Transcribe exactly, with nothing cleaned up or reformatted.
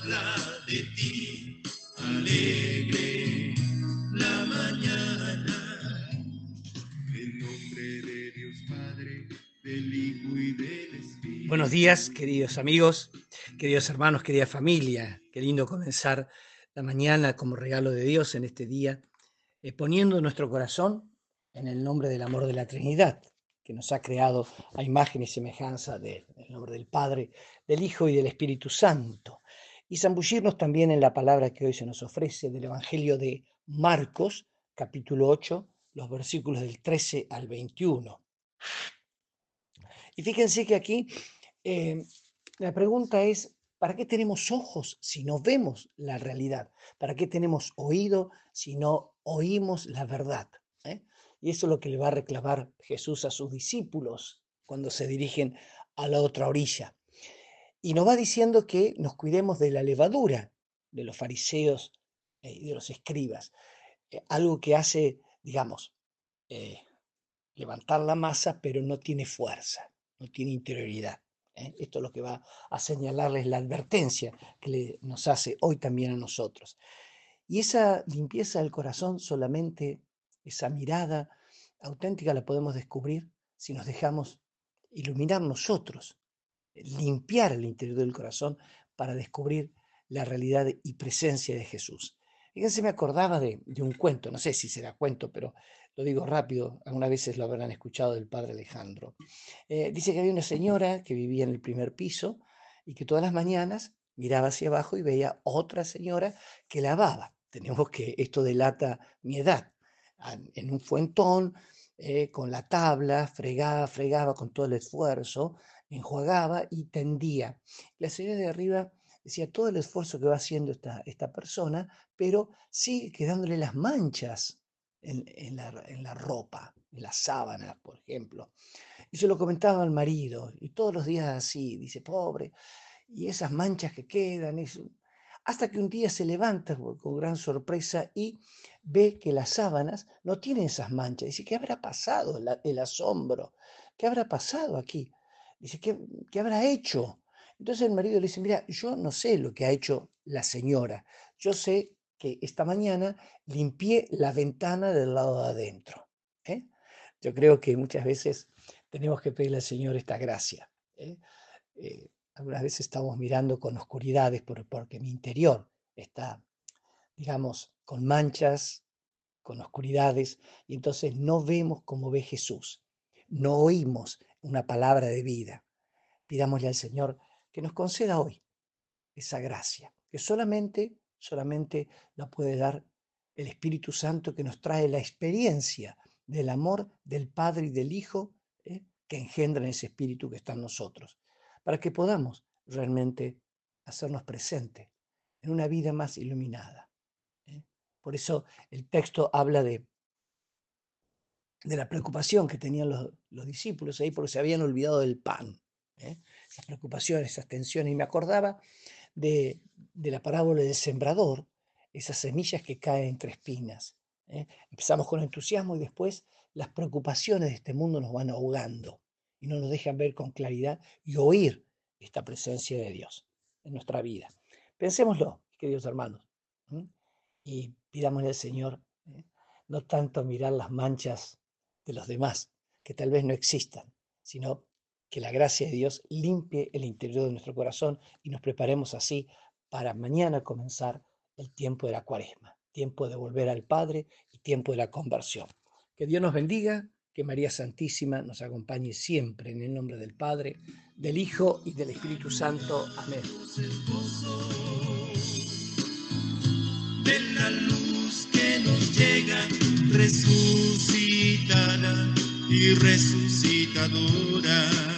habla de ti, alegre la mañana. En nombre de Dios Padre, del Hijo y del Espíritu. Buenos días, queridos amigos, queridos hermanos, querida familia. Qué lindo comenzar la mañana como regalo de Dios en este día, eh, poniendo nuestro corazón en el nombre del amor de la Trinidad, que nos ha creado a imagen y semejanza del nombre del Padre, del Hijo y del Espíritu Santo. Y zambullirnos también en la palabra que hoy se nos ofrece del Evangelio de Marcos, capítulo ocho, los versículos del trece al veintiuno. Y fíjense que aquí eh, la pregunta es, ¿para qué tenemos ojos si no vemos la realidad? ¿Para qué tenemos oído si no oímos la verdad? ¿Eh? Y eso es lo que le va a reclamar Jesús a sus discípulos cuando se dirigen a la otra orilla. Y nos va diciendo que nos cuidemos de la levadura de los fariseos eh, y de los escribas. Eh, algo que hace, digamos, eh, levantar la masa, pero no tiene fuerza, no tiene interioridad. ¿eh? Esto es lo que va a señalarles la advertencia que le, nos hace hoy también a nosotros. Y esa limpieza del corazón, solamente esa mirada auténtica la podemos descubrir si nos dejamos iluminar nosotros, limpiar el interior del corazón para descubrir la realidad y presencia de Jesús. Fíjense, me acordaba de, de un cuento, no sé si será cuento, pero lo digo rápido, algunas veces lo habrán escuchado del padre Alejandro. Eh, dice que había una señora que vivía en el primer piso y que todas las mañanas miraba hacia abajo y veía otra señora que lavaba. Tenemos que, esto delata mi edad, en un fuentón, eh, con la tabla, fregaba, fregaba con todo el esfuerzo, enjuagaba y tendía. La señora de arriba decía todo el esfuerzo que va haciendo esta, esta persona, pero sigue quedándole las manchas en, en, la, en la ropa, en las sábanas, por ejemplo. Y se lo comentaba al marido, y todos los días así, dice, pobre, y esas manchas que quedan, eso. Hasta que un día se levanta con gran sorpresa y ve que las sábanas no tienen esas manchas. Dice, ¿qué habrá pasado? El, el asombro. ¿Qué habrá pasado aquí? Dice, ¿qué, ¿qué habrá hecho? Entonces el marido le dice, mira, yo no sé lo que ha hecho la señora. Yo sé que esta mañana limpié la ventana del lado de adentro. ¿eh? Yo creo que muchas veces tenemos que pedirle al Señor esta gracia. ¿eh? Eh, algunas veces estamos mirando con oscuridades por, porque mi interior está, digamos, con manchas, con oscuridades, y entonces no vemos como ve Jesús, no oímos una palabra de vida. Pidámosle al Señor que nos conceda hoy esa gracia, que solamente, solamente la puede dar el Espíritu Santo, que nos trae la experiencia del amor del Padre y del Hijo, ¿eh? que engendra ese Espíritu que está en nosotros, para que podamos realmente hacernos presentes en una vida más iluminada. ¿eh? Por eso el texto habla de, de la preocupación que tenían los, los discípulos ahí, porque se habían olvidado del pan. ¿eh? Esas preocupaciones, esas tensiones, y me acordaba de, de la parábola del sembrador, esas semillas que caen entre espinas. ¿eh? Empezamos con entusiasmo y después las preocupaciones de este mundo nos van ahogando y no nos dejan ver con claridad y oír esta presencia de Dios en nuestra vida. Pensémoslo, queridos hermanos, ¿eh? y pidámosle al Señor ¿eh? no tanto mirar las manchas de los demás, que tal vez no existan, sino que la gracia de Dios limpie el interior de nuestro corazón y nos preparemos así para mañana comenzar el tiempo de la Cuaresma, tiempo de volver al Padre y tiempo de la conversión. Que Dios nos bendiga, que María Santísima nos acompañe siempre en el nombre del Padre, del Hijo y del Espíritu Santo. Amén. De la luz que nos llega, resucitará y resucitadora.